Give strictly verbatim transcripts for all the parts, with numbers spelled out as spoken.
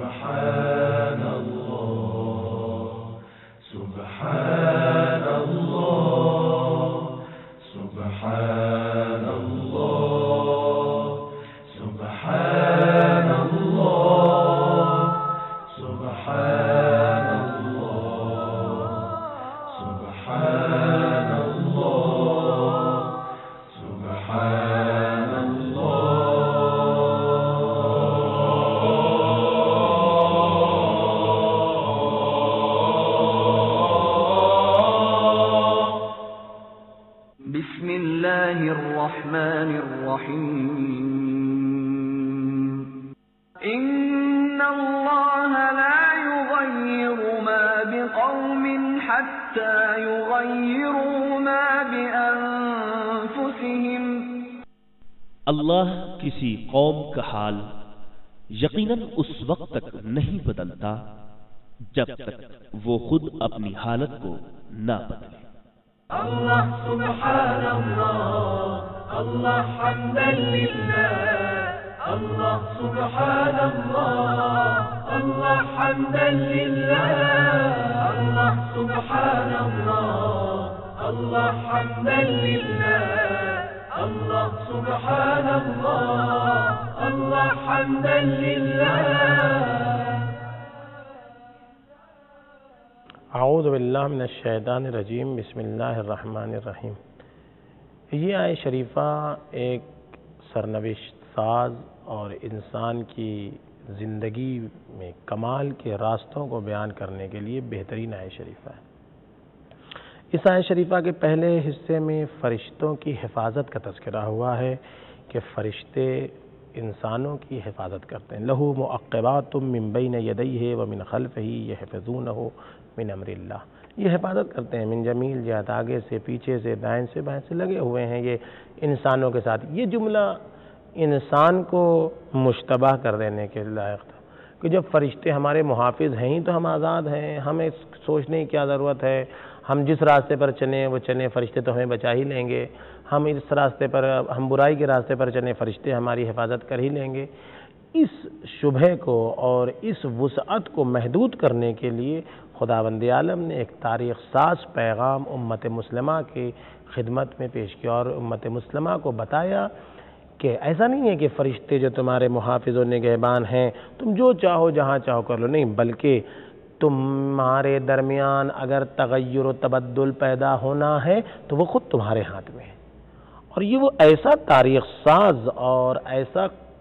سبحان اللہ سبحان اللہ سبحان اللہ سبحان اللہ سبحان اللہ سبحان اللہ سبحان بسم اللہ الرحمن الرحیم ان اللہ لا یغیر ما بقوم حتی یغیروا ما بانفسہم اللہ کسی قوم کا حال یقیناً اس وقت تک نہیں بدلتا جب تک وہ خود اپنی حالت کو نہ بدلے۔ اللہ سبحان اللہ اللہ حمدا للہ اللہ سبحان اللہ اللہ حمدا للہ اللہ سبحان اللہ اللہ حمدا للہ اللہ سبحان اللہ اللہ حمدا للہ۔ اعوذ باللہ من الشیطان الرجیم بسم اللہ الرحمن الرحیم۔ یہ آیت شریفہ ایک سرنوشت ساز اور انسان کی زندگی میں کمال کے راستوں کو بیان کرنے کے لیے بہترین آیت شریفہ ہے۔ اس آیت شریفہ کے پہلے حصے میں فرشتوں کی حفاظت کا تذکرہ ہوا ہے کہ فرشتے انسانوں کی حفاظت کرتے ہیں۔ لہو معقبات من بین یدیہ ومن خلفہ یحفظونہ من امر اللہ، یہ حفاظت کرتے ہیں من جمیل جہت، آگے سے پیچھے سے دائیں سے بائیں سے لگے ہوئے ہیں یہ انسانوں کے ساتھ۔ یہ جملہ انسان کو مشتبہ کر دینے کے لائق تھا کہ جب فرشتے ہمارے محافظ ہیں ہی تو ہم آزاد ہیں، ہمیں سوچنے کی کیا ضرورت ہے، ہم جس راستے پر چلیں وہ چلیں، فرشتے تو ہمیں بچا ہی لیں گے، ہم اس راستے پر ہم برائی کے راستے پر چلیں فرشتے ہماری حفاظت کر ہی لیں گے۔ اس شبہ کو اور اس وسعت کو محدود کرنے کے لیے خداوند عالم نے ایک تاریخ ساز پیغام امت مسلمہ کی خدمت میں پیش کیا اور امت مسلمہ کو بتایا کہ ایسا نہیں ہے کہ فرشتے جو تمہارے محافظ و نگہبان ہیں تم جو چاہو جہاں چاہو کر لو، نہیں، بلکہ تمہارے درمیان اگر تغیر و تبدل پیدا ہونا ہے تو وہ خود تمہارے ہاتھ میں ہے۔ اور یہ وہ ایسا تاریخ ساز اور ایسا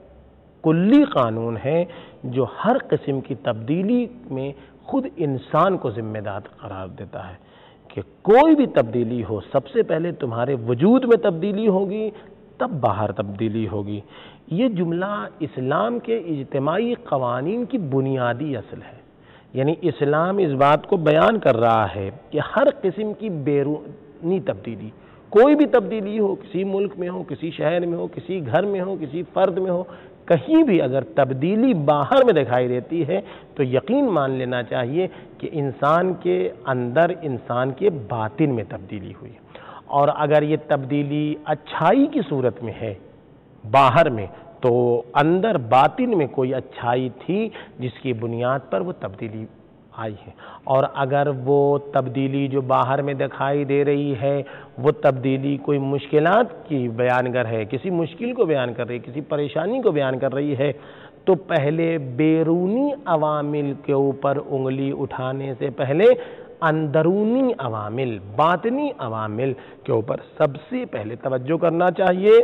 کلی قانون ہے جو ہر قسم کی تبدیلی میں خود انسان کو ذمہ دار قرار دیتا ہے کہ کوئی بھی تبدیلی ہو سب سے پہلے تمہارے وجود میں تبدیلی ہوگی تب باہر تبدیلی ہوگی۔ یہ جملہ اسلام کے اجتماعی قوانین کی بنیادی اصل ہے، یعنی اسلام اس بات کو بیان کر رہا ہے کہ ہر قسم کی بیرونی تبدیلی، کوئی بھی تبدیلی ہو، کسی ملک میں ہو، کسی شہر میں ہو، کسی گھر میں ہو، کسی فرد میں ہو، کہیں بھی اگر تبدیلی باہر میں دکھائی دیتی ہے تو یقین مان لینا چاہیے کہ انسان کے اندر، انسان کے باطن میں تبدیلی ہوئی، اور اگر یہ تبدیلی اچھائی کی صورت میں ہے باہر میں تو اندر باطن میں کوئی اچھائی تھی جس کی بنیاد پر وہ تبدیلی آئی ہے، اور اگر وہ تبدیلی جو باہر میں دکھائی دے رہی ہے وہ تبدیلی کوئی مشکلات کی بیان گر ہے، کسی مشکل کو بیان کر رہی ہے، کسی پریشانی کو بیان کر رہی ہے، تو پہلے بیرونی عوامل کے اوپر انگلی اٹھانے سے پہلے اندرونی عوامل، باطنی عوامل کے اوپر سب سے پہلے توجہ کرنا چاہیے،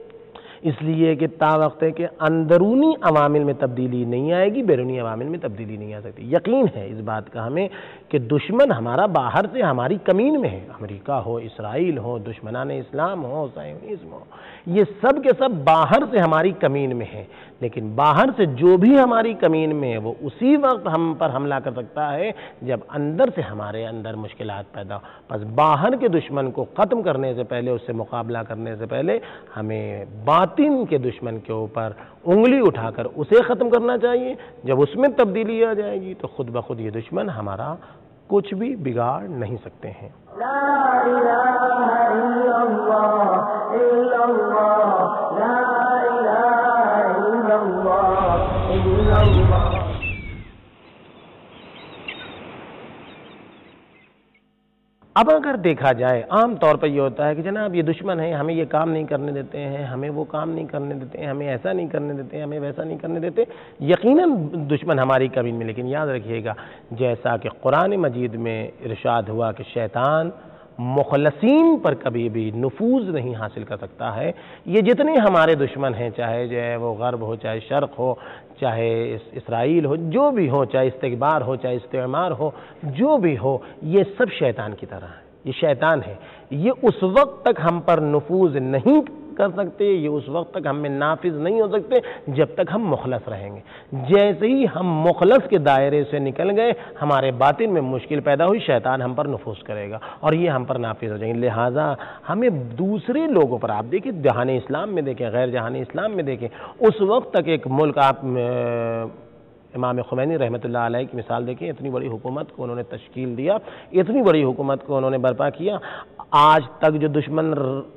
اس لیے کہ تا وقت ہے کہ اندرونی عوامل میں تبدیلی نہیں آئے گی بیرونی عوامل میں تبدیلی نہیں آ سکتی۔ یقین ہے اس بات کا ہمیں کہ دشمن ہمارا باہر سے ہماری کمین میں ہے، امریکہ ہو، اسرائیل ہو، دشمنان اسلام ہو، صہیونزم ہو، یہ سب کے سب باہر سے ہماری کمین میں ہیں، لیکن باہر سے جو بھی ہماری کمین میں ہے وہ اسی وقت ہم پر حملہ کر سکتا ہے جب اندر سے ہمارے اندر مشکلات پیدا ہو۔ بس باہر کے دشمن کو ختم کرنے سے پہلے، اس سے مقابلہ کرنے سے پہلے ہمیں باطن کے دشمن کے اوپر انگلی اٹھا کر اسے ختم کرنا چاہیے۔ جب اس میں تبدیلی آ جائے گی تو خود بخود یہ دشمن ہمارا کچھ بھی بگاڑ نہیں سکتے ہیں۔ لا الہ الا اللہ الا اللہ لا الہ الا اللہ الا اللہ اب اگر دیکھا جائے عام طور پر یہ ہوتا ہے کہ جناب یہ دشمن ہے، ہمیں یہ کام نہیں کرنے دیتے ہیں، ہمیں وہ کام نہیں کرنے دیتے ہیں، ہمیں ایسا نہیں کرنے دیتے ہیں، ہمیں ویسا نہیں کرنے دیتے. یقیناً دشمن ہماری کبھی میں، لیکن یاد رکھیے گا جیسا کہ قرآن مجید میں ارشاد ہوا کہ شیطان مخلصین پر کبھی بھی نفوذ نہیں حاصل کر سکتا ہے. یہ جتنے ہمارے دشمن ہیں، چاہے جو ہے وہ غرب ہو، چاہے شرق ہو، چاہے اسرائیل ہو، جو بھی ہو، چاہے استکبار ہو، چاہے استعمار ہو، جو بھی ہو، یہ سب شیطان کی طرح ہے. یہ شیطان ہے. یہ اس وقت تک ہم پر نفوذ نہیں کر سکتے، یہ اس وقت تک ہم میں نافذ نہیں ہو سکتے جب تک ہم مخلص رہیں گے. جیسے ہی ہم مخلص کے دائرے سے نکل گئے، ہمارے باطن میں مشکل پیدا ہوئی، شیطان ہم پر نفوذ کرے گا اور یہ ہم پر نافذ ہو جائیں گے. لہٰذا ہمیں دوسرے لوگوں پر، آپ دیکھیں جہان اسلام میں دیکھیں، غیر جہان اسلام میں دیکھیں، اس وقت تک ایک ملک، آپ امام خمینی رحمۃ اللہ علیہ کی مثال دیکھیں، اتنی بڑی حکومت کو انہوں نے تشکیل دیا، اتنی بڑی حکومت کو انہوں نے برپا کیا، آج تک جو دشمن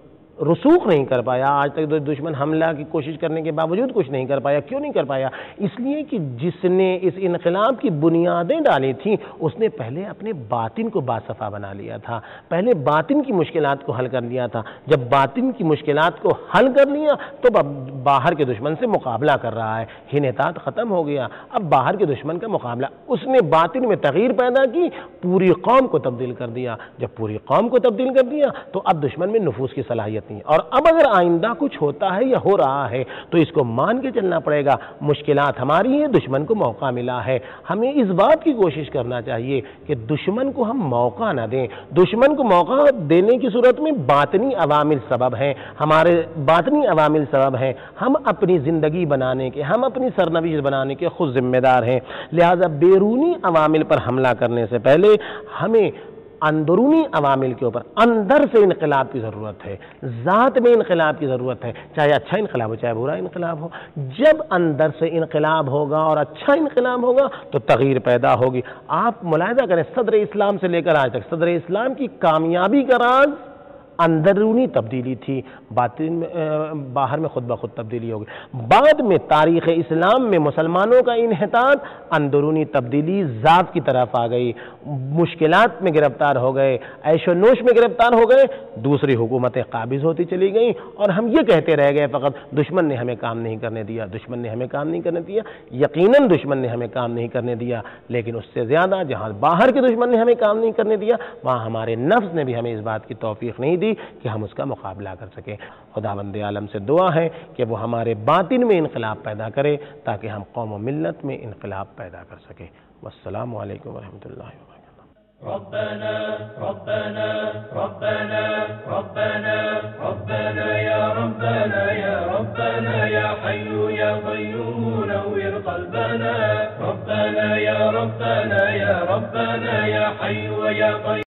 رسوخ نہیں کر پایا، آج تک دشمن حملہ کی کوشش کرنے کے باوجود کچھ نہیں کر پایا. کیوں نہیں کر پایا؟ اس لیے کہ جس نے اس انقلاب کی بنیادیں ڈالی تھیں، اس نے پہلے اپنے باطن کو باصفا بنا لیا تھا، پہلے باطن کی مشکلات کو حل کر لیا تھا. جب باطن کی مشکلات کو حل کر لیا تو باہر کے دشمن سے مقابلہ کر رہا ہے. حنطات ختم ہو گیا، اب باہر کے دشمن کا مقابلہ. اس نے باطن میں تغییر پیدا کی، پوری قوم کو تبدیل کر دیا. جب پوری قوم کو تبدیل کر دیا تو اب دشمن میں نفوذ کی صلاحیت. اور اب اگر آئندہ کچھ ہوتا ہے یا ہو رہا ہے تو اس کو مان کے چلنا پڑے گا. مشکلات ہماری ہیں، دشمن کو موقع ملا ہے. ہمیں اس بات کی کوشش کرنا چاہیے کہ دشمن کو ہم موقع نہ دیں. دشمن کو موقع دینے کی صورت میں باطنی عوامل سبب ہیں، ہمارے باطنی عوامل سبب ہیں. ہم اپنی زندگی بنانے کے، ہم اپنی سرنوشت بنانے کے خود ذمہ دار ہیں. لہذا بیرونی عوامل پر حملہ کرنے سے پہلے ہمیں اندرونی عوامل کے اوپر اندر سے انقلاب کی ضرورت ہے، ذات میں انقلاب کی ضرورت ہے، چاہے اچھا انقلاب ہو چاہے برا انقلاب ہو. جب اندر سے انقلاب ہوگا اور اچھا انقلاب ہوگا تو تغییر پیدا ہوگی. آپ ملاحظہ کریں، صدر اسلام سے لے کر آج تک صدر اسلام کی کامیابی کا راز اندرونی تبدیلی تھی، باطن میں باہر میں خود بخود تبدیلی ہوگی. بعد میں تاریخ اسلام میں مسلمانوں کا انحطاط اندرونی تبدیلی ذات کی طرف آ گئی. مشکلات میں گرفتار ہو گئے، عیش و نوش میں گرفتار ہو گئے، دوسری حکومتیں قابض ہوتی چلی گئیں اور ہم یہ کہتے رہ گئے فقط دشمن نے ہمیں کام نہیں کرنے دیا، دشمن نے ہمیں کام نہیں کرنے دیا. یقیناً دشمن نے ہمیں کام نہیں کرنے دیا، لیکن اس سے زیادہ جہاں باہر کے دشمن نے ہمیں کام نہیں کرنے دیا، وہاں ہمارے نفس نے بھی ہمیں اس بات کی توفیق نہیں دی کہ ہم اس کا مقابلہ کر سکیں. خداوند عالم سے دعا ہے کہ وہ ہمارے باطن میں انقلاب پیدا کرے تاکہ ہم قوم و ملت میں انقلاب پیدا کر سکیں. والسلام علیکم ورحمۃ اللہ وبرکاتہ. ربنا ربنا ربنا ربنا ربنا يا ربنا يا ربنا يا حي يا قيوم نور قلبنا. ربنا يا ربنا يا ربنا يا حي يا قيوم